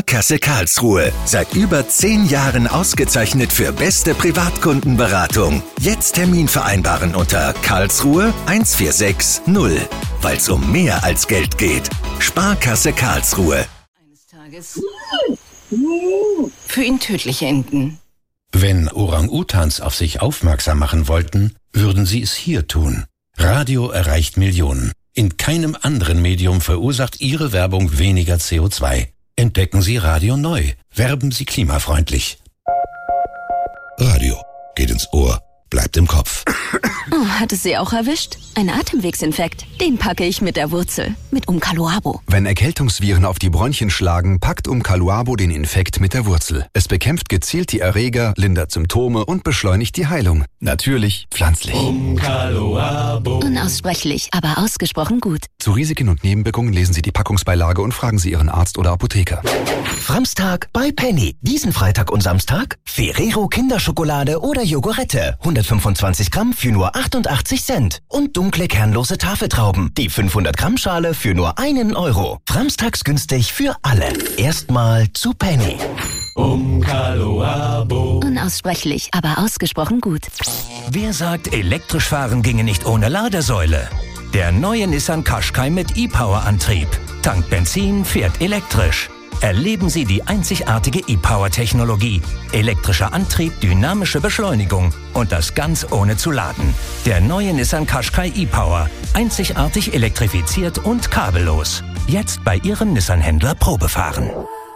Sparkasse Karlsruhe. Seit über 10 Jahren ausgezeichnet für beste Privatkundenberatung. Jetzt Termin vereinbaren unter Karlsruhe 1460. Weil es um mehr als Geld geht. Sparkasse Karlsruhe. Eines Tages für ihn tödlich enden. Wenn Orang-Utans auf sich aufmerksam machen wollten, würden sie es hier tun. Radio erreicht Millionen. In keinem anderen Medium verursacht Ihre Werbung weniger CO2. Entdecken Sie Radio neu. Werben Sie klimafreundlich. Radio geht ins Ohr, bleibt im Kopf. Oh, hat es Sie auch erwischt? Ein Atemwegsinfekt. Den packe ich mit der Wurzel. Mit Umcaluabo. Wenn Erkältungsviren auf die Bronchien schlagen, packt Umcaluabo den Infekt mit der Wurzel. Es bekämpft gezielt die Erreger, lindert Symptome und beschleunigt die Heilung. Natürlich, pflanzlich. Umcaluabo. Unaussprechlich, aber ausgesprochen gut. Zu Risiken und Nebenwirkungen lesen Sie die Packungsbeilage und fragen Sie Ihren Arzt oder Apotheker. Framstag bei Penny. Diesen Freitag und Samstag Ferrero Kinderschokolade oder Jogurette. 125 Gramm für nur 88 Cent. Und dunkle kernlose Tafeltrauben. Die 500 Gramm Schale für nur 1 Euro. Framstags günstig für alle. Erstmal zu Penny. Umcaluabo. Unaussprechlich, aber ausgesprochen gut. Wer sagt, elektrisch fahren ginge nicht ohne Ladesäule? Der neue Nissan Qashqai mit E-Power-Antrieb. Tankt Benzin, fährt elektrisch. Erleben Sie die einzigartige E-Power-Technologie. Elektrischer Antrieb, dynamische Beschleunigung und das ganz ohne zu laden. Der neue Nissan Qashqai E-Power. Einzigartig elektrifiziert und kabellos. Jetzt bei Ihrem Nissan-Händler Probefahren.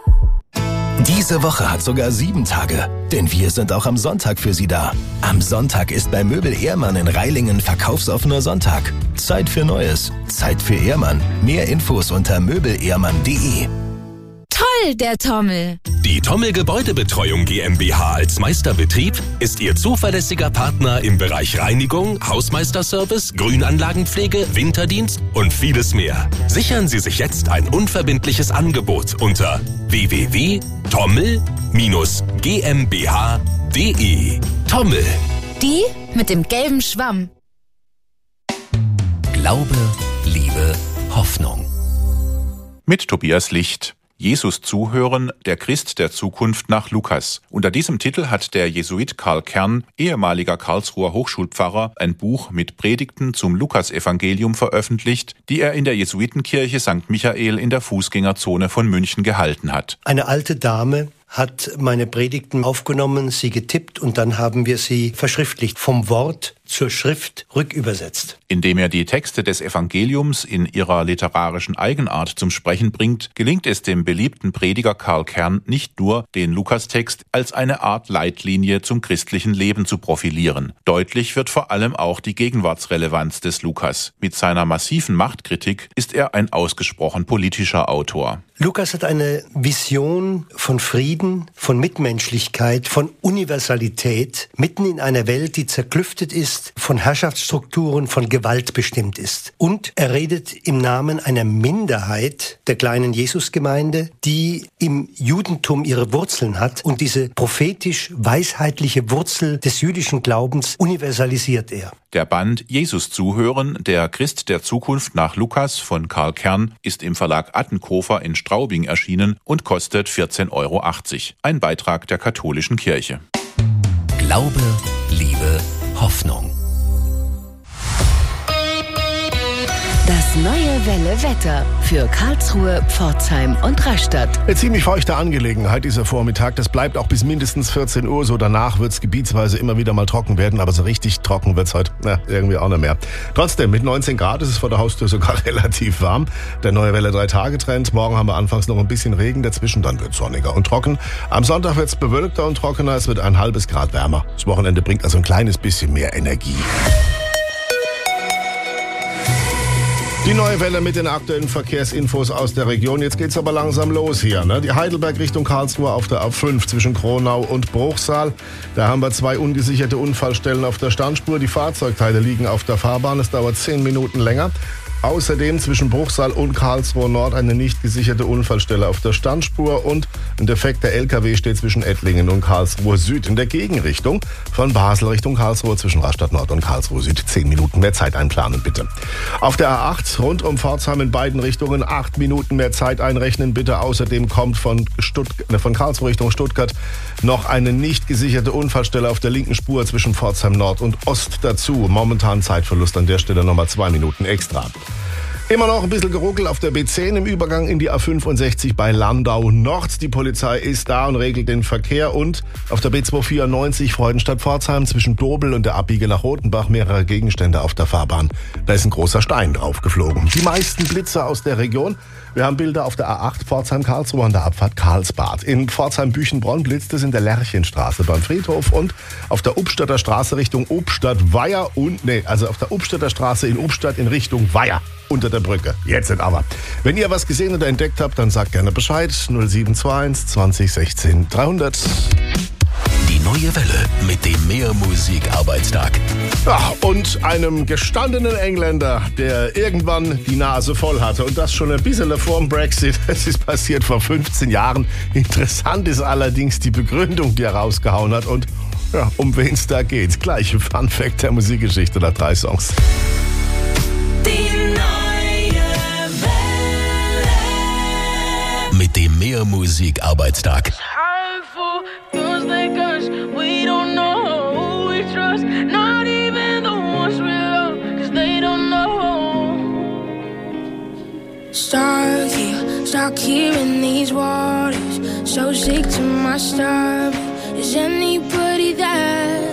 Diese Woche hat sogar 7 Tage, denn wir sind auch am Sonntag für Sie da. Am Sonntag ist bei Möbel Ehrmann in Reilingen verkaufsoffener Sonntag. Zeit für Neues, Zeit für Ehrmann. Mehr Infos unter möbelehrmann.de. Toll, der Tommel! Die Tommel Gebäudebetreuung GmbH als Meisterbetrieb ist Ihr zuverlässiger Partner im Bereich Reinigung, Hausmeisterservice, Grünanlagenpflege, Winterdienst und vieles mehr. Sichern Sie sich jetzt ein unverbindliches Angebot unter www.tommel-gmbh.de. Tommel. Die mit dem gelben Schwamm. Glaube, Liebe, Hoffnung. Mit Tobias Licht. Jesus zuhören, der Christ der Zukunft nach Lukas. Unter diesem Titel hat der Jesuit Karl Kern, ehemaliger Karlsruher Hochschulpfarrer, ein Buch mit Predigten zum Lukasevangelium veröffentlicht, die er in der Jesuitenkirche St. Michael in der Fußgängerzone von München gehalten hat. Eine alte Dame hat meine Predigten aufgenommen, sie getippt und dann haben wir sie verschriftlicht, vom Wort zur Schrift rückübersetzt. Indem er die Texte des Evangeliums in ihrer literarischen Eigenart zum Sprechen bringt, gelingt es dem beliebten Prediger Karl Kern nicht nur, den Lukastext als eine Art Leitlinie zum christlichen Leben zu profilieren. Deutlich wird vor allem auch die Gegenwartsrelevanz des Lukas. Mit seiner massiven Machtkritik ist er ein ausgesprochen politischer Autor. Lukas hat eine Vision von Frieden, von Mitmenschlichkeit, von Universalität, mitten in einer Welt, die zerklüftet ist, von Herrschaftsstrukturen, von Gewalt bestimmt ist. Und er redet im Namen einer Minderheit der kleinen Jesusgemeinde, die im Judentum ihre Wurzeln hat. Und diese prophetisch-weisheitliche Wurzel des jüdischen Glaubens universalisiert er. Der Band Jesus zuhören, der Christ der Zukunft nach Lukas von Karl Kern, ist im Verlag Attenkofer in Straubing erschienen und kostet 14,80 Euro. Ein Beitrag der katholischen Kirche. Glaube, Liebe, Hoffnung. Das neue Welle Wetter für Karlsruhe, Pforzheim und Rastatt. Eine ziemlich feuchte Angelegenheit dieser Vormittag. Das bleibt auch bis mindestens 14 Uhr so. Danach wird es gebietsweise immer wieder mal trocken werden, aber so richtig trocken wird es heute irgendwie auch nicht mehr. Trotzdem, mit 19 Grad ist es vor der Haustür sogar relativ warm. Der neue Welle 3-Tage-Trend. Morgen haben wir anfangs noch ein bisschen Regen, dazwischen dann wird es sonniger und trocken. Am Sonntag wird es bewölkter und trockener, es wird 1,5 Grad wärmer. Das Wochenende bringt also ein kleines bisschen mehr Energie. Die neue Welle mit den aktuellen Verkehrsinfos aus der Region. Jetzt geht's aber langsam los hier. Die Heidelberg Richtung Karlsruhe auf der A5 zwischen Kronau und Bruchsal. Da haben wir 2 ungesicherte Unfallstellen auf der Standspur. Die Fahrzeugteile liegen auf der Fahrbahn. Es dauert 10 Minuten länger. Außerdem zwischen Bruchsal und Karlsruhe Nord eine nicht gesicherte Unfallstelle auf der Standspur und ein defekter LKW steht zwischen Ettlingen und Karlsruhe Süd. In der Gegenrichtung von Basel Richtung Karlsruhe zwischen Rastatt Nord und Karlsruhe Süd 10 Minuten mehr Zeit einplanen, bitte. Auf der A8 rund um Pforzheim in beiden Richtungen 8 Minuten mehr Zeit einrechnen, bitte. Außerdem kommt von Karlsruhe Richtung Stuttgart noch eine nicht gesicherte Unfallstelle auf der linken Spur zwischen Pforzheim Nord und Ost dazu. Momentan Zeitverlust an der Stelle nochmal 2 Minuten extra. Immer noch ein bisschen geruckelt auf der B10 im Übergang in die A65 bei Landau Nord. Die Polizei ist da und regelt den Verkehr. Und auf der B294 Freudenstadt-Pforzheim zwischen Dobel und der Abbiege nach Rotenbach mehrere Gegenstände auf der Fahrbahn. Da ist ein großer Stein draufgeflogen. Die meisten Blitze aus der Region. Wir haben Bilder auf der A8 Pforzheim-Karlsruhe an der Abfahrt Karlsbad. In Pforzheim-Büchenbronn blitzt es in der Lerchenstraße beim Friedhof und auf der Ubstadter Straße Richtung Ubstadt-Weiher auf der Ubstadter Straße in Ubstadt in Richtung Weiher unter der Brücke. Jetzt sind aber. Wenn ihr was gesehen oder entdeckt habt, dann sagt gerne Bescheid. 0721 20 16 300. Die neue Welle mit dem Mehr-Musik-Arbeitstag. Ja, und einem gestandenen Engländer, der irgendwann die Nase voll hatte. Und das schon ein bisschen vor dem Brexit. Es ist passiert vor 15 Jahren. Interessant ist allerdings die Begründung, die er rausgehauen hat. Und ja, um wen es da geht. Gleiche Fun-Fact der Musikgeschichte nach 3 Songs. Mit dem Mehr-Musik-Arbeitstag. Stuck here in these waters, so sick to my stomach. Is anybody there?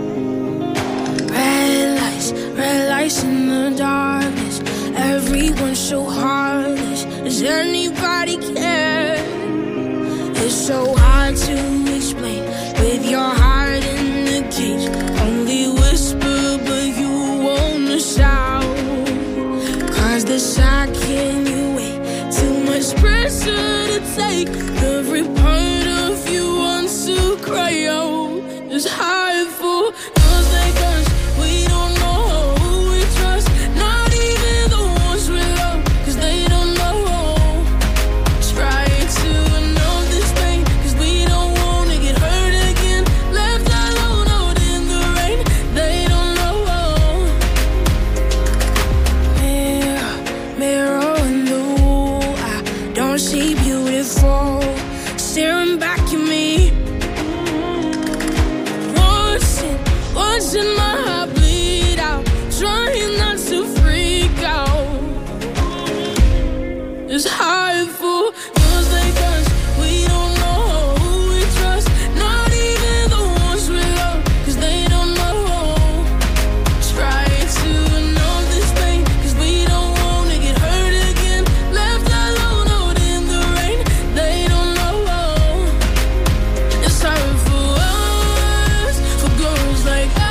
Red lights in the darkness. Everyone's so heartless. Does anybody care? It's so hard to explain with your heart in the cage. Only whisper, but you wanna shout. 'Cause the sound can you wait? Too much pressure to take. Every part of you wants to cry out. It's hard for those like us. We don't know who we trust. Not even the ones we love. 'Cause they don't know. Try to know this pain. 'Cause we don't wanna get hurt again. Left alone out in the rain. They don't know. Mirror in the wall. I don't see beautiful. Staring back at me. Watching my heart bleed out. Trying not to freak out. It's hard for those like us. We don't know who we trust. Not even the ones we love. 'Cause they don't know. Try to know this pain. 'Cause we don't wanna get hurt again. Left alone out in the rain. They don't know. It's hard for us. For girls like us.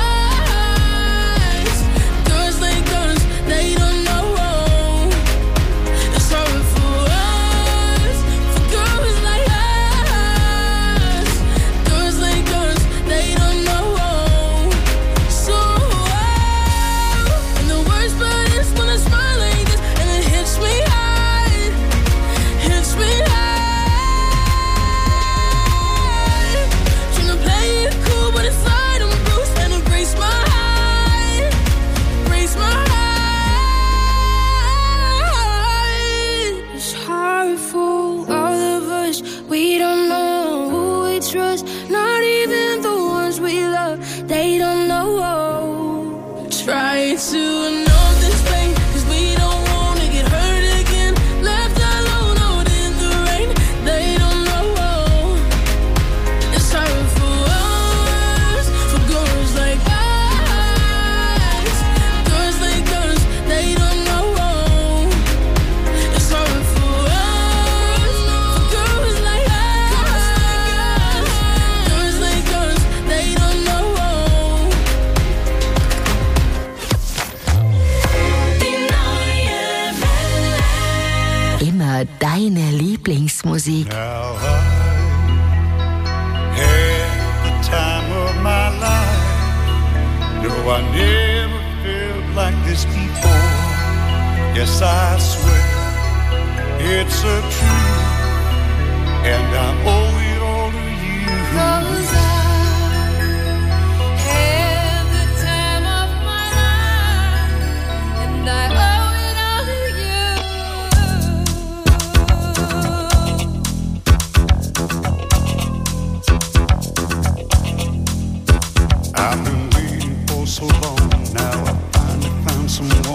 Deine Lieblingsmusik. Now I had the time of my life. No, I never felt like this before. Yes, I swear it's a truth, and I owe it all to you. 'Cause I had the time of my life, and I owe it all to you. I've been waiting for so long, now I finally found someone